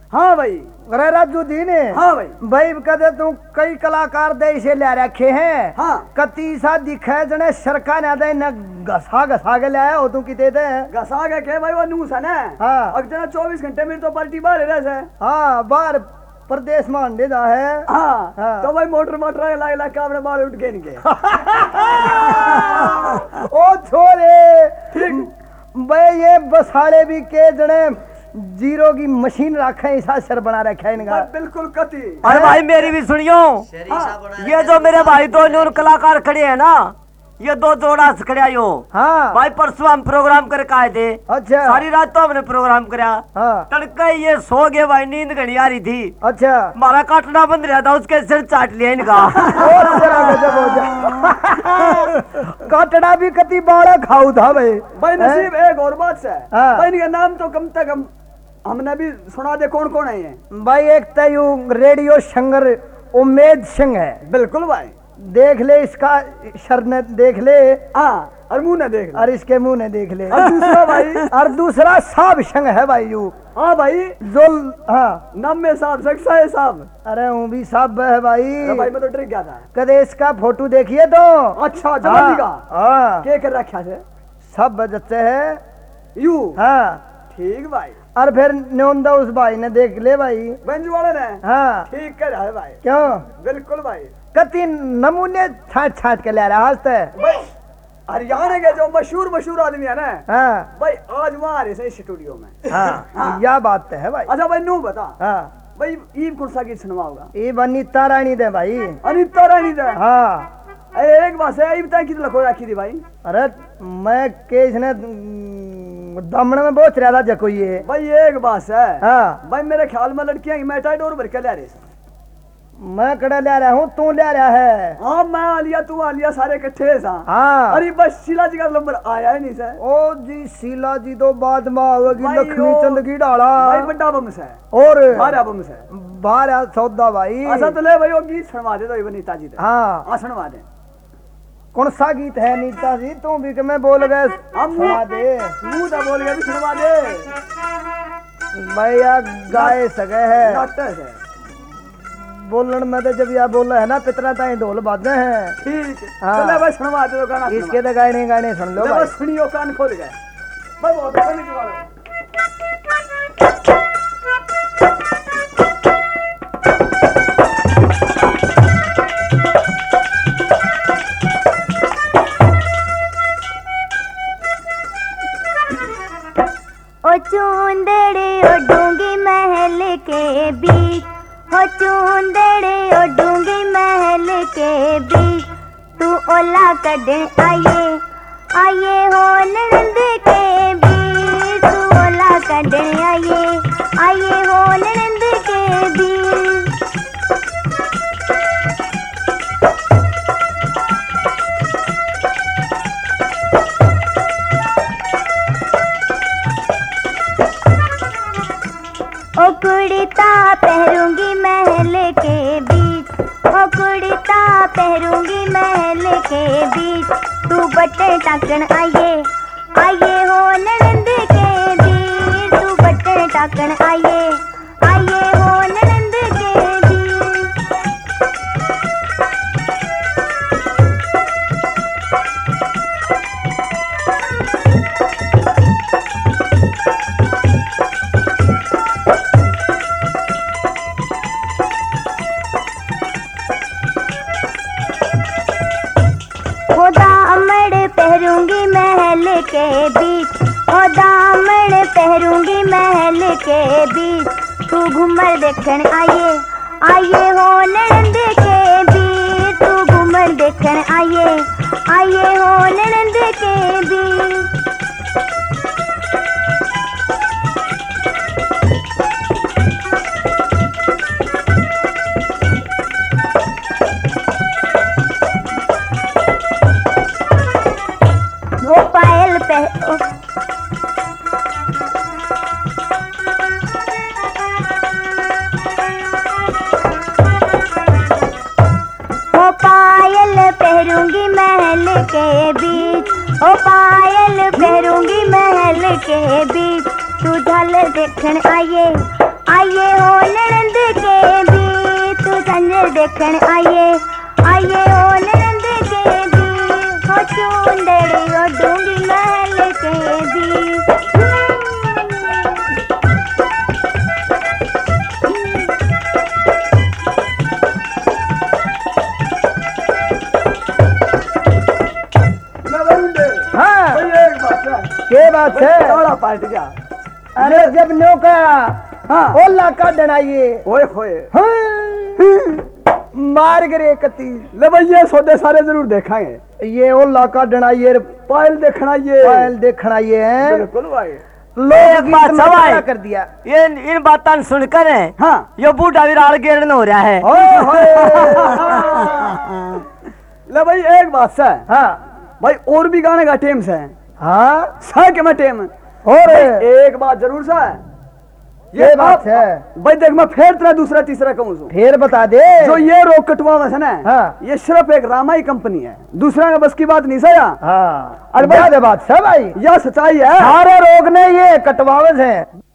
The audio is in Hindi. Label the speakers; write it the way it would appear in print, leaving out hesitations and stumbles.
Speaker 1: हाँ भाई।
Speaker 2: अरे राजू दी ने
Speaker 1: हाँ भाई।
Speaker 2: भाई कहते तू कई कलाकार दे इसे ले रखे हैं।
Speaker 1: हाँ।
Speaker 2: कती सा दिखे जने सरका ना दे न घसा घसा के ले आया हो तू किते दे
Speaker 1: घसा के भाई वो नूस है ना।
Speaker 2: हाँ।
Speaker 1: अब जना 24 घंटे मेरी तो पार्टी बाहर रह से।
Speaker 2: हाँ बाहर प्रदेश में अंडे दा है।
Speaker 1: हाँ।
Speaker 2: हाँ।
Speaker 1: तो भाई मोटर ला ला के अपने बाल उठ के इनके।
Speaker 2: ओ छोरे
Speaker 1: ठीक।
Speaker 2: भाई ये बसाड़े भी के जने जीरो की मशीन रखे ऐसा सर बना रखा है इनका।
Speaker 1: बिल्कुल कति।
Speaker 3: अरे भाई मेरी भी सुनियो, ये जो मेरे भाई दो नूर कलाकार खड़े हैं ना, ये दो जोड़ा से खड़े आयो।
Speaker 2: हाँ
Speaker 3: भाई परसों हम प्रोग्राम करके आए थे।
Speaker 2: अच्छा।
Speaker 3: सारी रात तो हमने प्रोग्राम करा।
Speaker 2: हाँ
Speaker 3: तड़के ये सो गए भाई, नींद घनी आ रही थी।
Speaker 2: अच्छा।
Speaker 3: हमारा काटना बंद रहा था, उसके सिर चाट लिया इनका।
Speaker 2: और तेरा गजब हो जा। काटड़ा भी कति बाड़ा खाऊ था भाई।
Speaker 1: भाई नसीब एक और बात से।
Speaker 2: हाँ।
Speaker 1: भाई इनका नाम तो कम से कम हमने भी सुना दे कौन कौन है ये।
Speaker 2: भाई एक तयू रेडियो सिंगर उमेद सिंह है।
Speaker 1: बिल्कुल भाई।
Speaker 2: देख ले इसका सर ने देख ले।
Speaker 1: हाँ। और मुंह ने देख ले।
Speaker 2: और इसके मुंह ने देख ले।
Speaker 1: और दूसरा भाई।
Speaker 2: और दूसरा साहब संग है भाई यू।
Speaker 1: हाँ भाई।
Speaker 2: जो हाँ
Speaker 1: नाम में साहब सक्सा है साहब।
Speaker 2: अरे वो भी साहब है भाई।
Speaker 1: अरे भाई मैं तो डर गया था।
Speaker 2: कदे इसका फोटो देखिए तो।
Speaker 1: अच्छा जवानी का।
Speaker 2: हाँ
Speaker 1: क्या कर रखा है
Speaker 2: सब बजते है
Speaker 1: यू।
Speaker 2: हाँ।
Speaker 1: ठीक भाई।
Speaker 2: और फिर न्योंदा उस भाई ने देख ले भाई।
Speaker 1: बंजू वाले ने।
Speaker 2: हाँ
Speaker 1: ठीक कर रहा है भाई।
Speaker 2: क्यों
Speaker 1: बिल्कुल भाई।
Speaker 2: कति नमूने छाट छाट के ले रहा हंसते।
Speaker 1: भाई हरियाणा के जो मशहूर आदमी है ना।
Speaker 2: हाँ
Speaker 1: भाई आज वहाँ आ रहे से स्टूडियो में।
Speaker 2: हाँ यह बात तो है भाई।
Speaker 1: अच्छा भाई नू बता।
Speaker 2: हाँ
Speaker 1: भाई ईब कौन सा गीत सुनवा होगा।
Speaker 2: ये अनीता रानी दे भाई।
Speaker 1: अनीता रानी दे।
Speaker 2: हाँ
Speaker 1: अरे एक बात है ईब तक कितने लखो रखी थी भाई।
Speaker 2: अरे मैं के इसने दमन में बोच रहा था जको ये।
Speaker 1: भाई एक बात है।
Speaker 2: हाँ
Speaker 1: भाई मेरे ख्याल में लड़कियां मेटाडोर भर के ले रहे हैं।
Speaker 2: मैं कड़ा ले रहा हूँ तू ले रहा है।
Speaker 1: हाँ मैं आलिया तू आलिया सारे इकट्ठे सा।
Speaker 2: हाँ
Speaker 1: अरे बस शीला जी का नंबर आया ही नहीं सर।
Speaker 2: ओ जी शीला जी तो बाद में आवेगी
Speaker 1: भाई
Speaker 2: लक्ष्मी
Speaker 1: ओ-
Speaker 2: चंद की डाला।
Speaker 1: भाई बड्डा बम से।
Speaker 2: और
Speaker 1: बारह बम से।
Speaker 2: बारह सौदा भाई।
Speaker 1: अच्छा तो ले भाई वो गीत सुनवा दे तो नीता जी दे।
Speaker 2: हाँ
Speaker 1: हाँ सुनवा दे।
Speaker 2: कौन सा गीत है नीता जी तू भी कि मैं बोल गए
Speaker 1: हम
Speaker 2: सुना दे
Speaker 1: मुंह तो बोल गया भी सुनवा दे।
Speaker 2: भैया गाय सगे है
Speaker 1: डॉक्टर से।
Speaker 2: बोलन में तो जब यह बोल है ना पितरा ताई ढोल बाजे हैं।
Speaker 1: ठीक।
Speaker 2: हाँ।
Speaker 1: चले भाई सुनवा दे तो गाना।
Speaker 2: इसके तो गाने गाने सुन लो
Speaker 1: ले
Speaker 2: भाई।
Speaker 1: बस सुनियो कान खोल गए। भाई बहुत अच्छा नहीं चुका।
Speaker 4: ओ चूंदड़े ओ डूंगी महल के बीच, हो चूंदड़े ओ डूंगी महल के बीच, तू ओला कढण आये हो नंद के बीच, तू ओला कढण आये हो नंद के बीच। ओ कुड़ता पहरूंगी महल के बीच, ओ कुड़ता पहरूंगी महल के बीच, तू बटन टाकन आये हो ननंद के बीच, तू बटन टाकन आये हो ननंद के बीच। ओ दामन पहरूंगी महल के बीच, ओ दामन पहरूंगी महल के बीच, तू घूमर देखन आये हो ननंद के बीच, तू घूमर देखन आये हो ननंद के बीच। वो पायल ओ पायल पहरूंगी महल के बीच, ओ पायल पहरूंगी महल के बीच, तू ढाल देखन आये हो देखण आइए आइए ओ नरंद के दी हो चुंदड़ी ओढ़ूंगी महल के दी
Speaker 2: हाँ
Speaker 1: भाई एक बात है
Speaker 2: के बात है
Speaker 1: थोड़ा पार्ट जा
Speaker 2: अरे जब नौका
Speaker 1: हाँ
Speaker 2: ओला का डनाइए
Speaker 1: ओए होए
Speaker 2: मार गरे कती
Speaker 1: ले भाई ये सौदे सारे जरूर देखांगे
Speaker 2: ये ओला का डनाइए
Speaker 1: पायल देखना ये
Speaker 2: पायल देखना ये है
Speaker 1: बिल्कुल भाई
Speaker 2: लोग
Speaker 3: एक बात
Speaker 2: गीत में
Speaker 3: सवाई।
Speaker 2: खड़ा कर दिया
Speaker 3: ये इन बातों सुनकर है
Speaker 1: हाँ
Speaker 3: ये बूढ़ा विराल गिरन हो रहा है।
Speaker 2: ओए होए
Speaker 1: ले भाई एक बात है
Speaker 2: हाँ
Speaker 1: भाई और भी गाने का टेम्स है
Speaker 2: हाँ
Speaker 1: सा के मैं टेम
Speaker 2: और
Speaker 1: एक बात जरूर सा है
Speaker 2: ये बात है
Speaker 1: भाई देख मैं फिर तेरा दूसरा तीसरा कहूँ
Speaker 2: फिर बता दे
Speaker 1: जो ये रोक कटवा है ना
Speaker 2: हाँ।
Speaker 1: ये सिर्फ एक रामाई कंपनी है दूसरा का बस की बात नहीं सया
Speaker 2: हाँ
Speaker 1: अरे
Speaker 2: अरे बात सब आई
Speaker 1: यह सच्चाई है
Speaker 2: सारे रोग ने ये कटवावज है